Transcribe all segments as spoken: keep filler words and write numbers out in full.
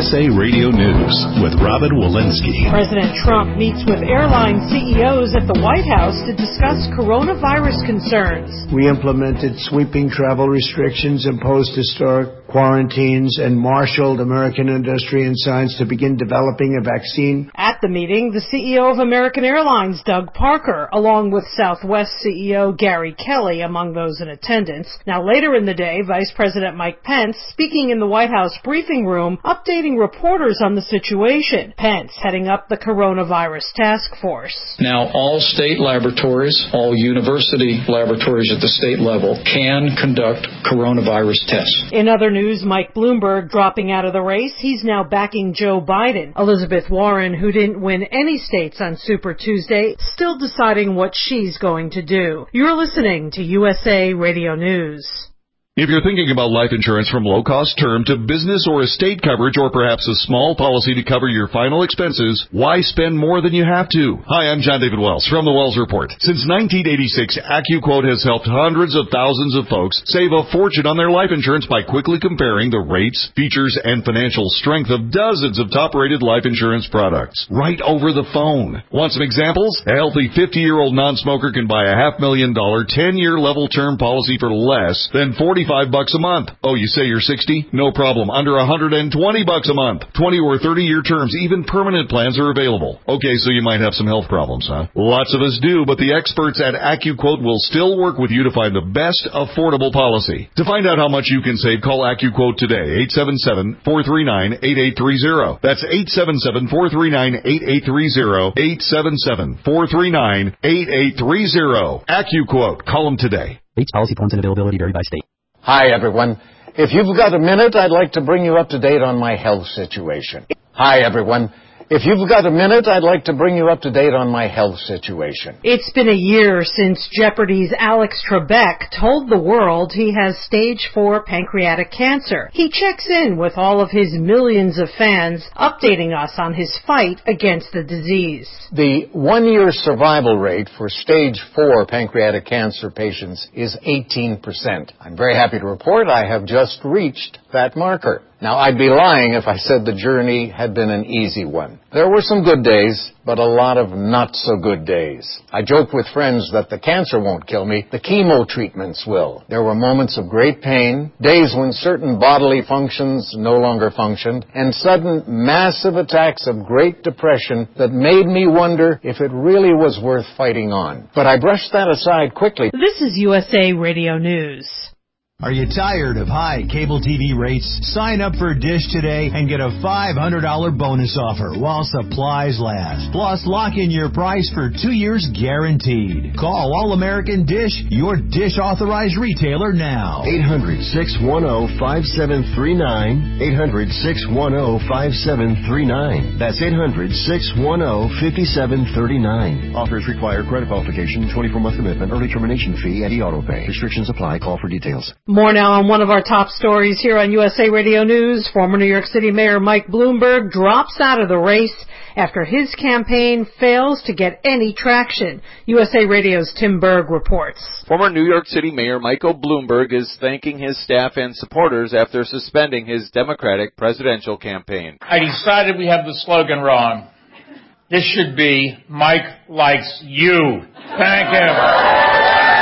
S A Radio News with Robin Walensky. President Trump meets with airline C E Os at the White House to discuss coronavirus concerns. We implemented sweeping travel restrictions, imposed historic quarantines, and marshaled American industry and science to begin developing a vaccine. At the meeting, the C E O of American Airlines, Doug Parker, along with Southwest C E O Gary Kelly, among those in attendance. Now, later in the day, Vice President Mike Pence, speaking in the White House briefing room, updating reporters on the situation. Pence heading up the coronavirus task force. Now, all state laboratories, all university laboratories at the state level can conduct coronavirus tests. In other news, Mike Bloomberg dropping out of the race. He's now backing Joe Biden. Elizabeth Warren, who didn't win any states on Super Tuesday, still deciding what she's going to do. You're listening to U S A Radio News. If you're thinking about life insurance from low-cost term to business or estate coverage or perhaps a small policy to cover your final expenses, why spend more than you have to? Hi, I'm John David Wells from The Wells Report. Since nineteen eighty-six, AccuQuote has helped hundreds of thousands of folks save a fortune on their life insurance by quickly comparing the rates, features, and financial strength of dozens of top-rated life insurance products right over the phone. Want some examples? A healthy fifty-year-old non-smoker can buy a half million dollar ten-year level term policy for less than forty-five bucks a month. Oh, you say you're sixty? No problem. Under one hundred twenty bucks a month. twenty or thirty year terms, even permanent plans are available. Okay, so you might have some health problems, huh? Lots of us do, but the experts at AccuQuote will still work with you to find the best affordable policy. To find out how much you can save, call AccuQuote today, eight seven seven, four three nine, eight eight three zero. That's eight seven seven, four three nine, eight eight three zero, eight seven seven, four three nine, eight eight three zero. AccuQuote. Call them today. Rates, policy forms, and availability vary by state. Hi, everyone. If you've got a minute, I'd like to bring you up to date on my health situation. Hi, everyone. If you've got a minute, I'd like to bring you up to date on my health situation. It's been a year since Jeopardy's Alex Trebek told the world he has stage four pancreatic cancer. He checks in with all of his millions of fans, updating us on his fight against the disease. The one-year survival rate for stage four pancreatic cancer patients is eighteen percent. I'm very happy to report I have just reached that marker. Now, I'd be lying if I said the journey had been an easy one. There were some good days, but a lot of not-so-good days. I joke with friends that the cancer won't kill me, the chemo treatments will. There were moments of great pain, days when certain bodily functions no longer functioned, and sudden massive attacks of great depression that made me wonder if it really was worth fighting on. But I brushed that aside quickly. This is U S A Radio News. Are you tired of high cable T V rates? Sign up for Dish today and get a five hundred dollars bonus offer while supplies last. Plus, lock in your price for two years guaranteed. Call All-American Dish, your Dish authorized retailer now. eight hundred, six one zero, five seven three nine. eight hundred, six one zero, five seven three nine. That's eight hundred, six one zero, five seven three nine. Offers require credit qualification, twenty-four month commitment, early termination fee, and e-auto pay. Restrictions apply. Call for details. More now on one of our top stories here on U S A Radio News. Former New York City Mayor Mike Bloomberg drops out of the race after his campaign fails to get any traction. U S A Radio's Tim Berg reports. Former New York City Mayor Michael Bloomberg is thanking his staff and supporters after suspending his Democratic presidential campaign. I decided we have the slogan wrong. This should be, Mike likes you. Thank you.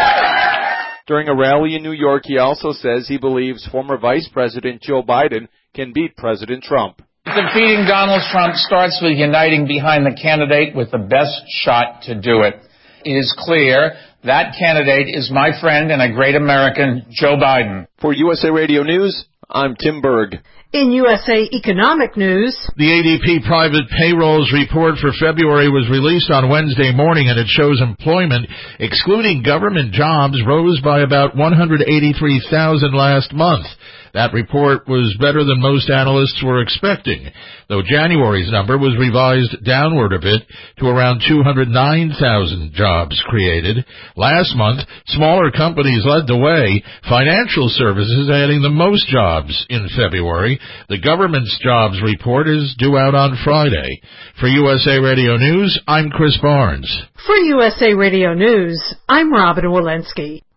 During a rally in New York, he also says he believes former Vice President Joe Biden can beat President Trump. Defeating Donald Trump starts with uniting behind the candidate with the best shot to do it. It is clear that candidate is my friend and a great American, Joe Biden. For U S A Radio News, I'm Tim Berg. In U S A Economic News, the A D P Private Payrolls Report for February was released on Wednesday morning, and it shows employment, excluding government jobs, rose by about one hundred eighty-three thousand last month. That report was better than most analysts were expecting, though January's number was revised downward a bit to around two hundred nine thousand jobs created. Last month, smaller companies led the way, financial services adding the most jobs in February. The government's jobs report is due out on Friday. For U S A Radio News, I'm Chris Barnes. For U S A Radio News, I'm Robin Walensky.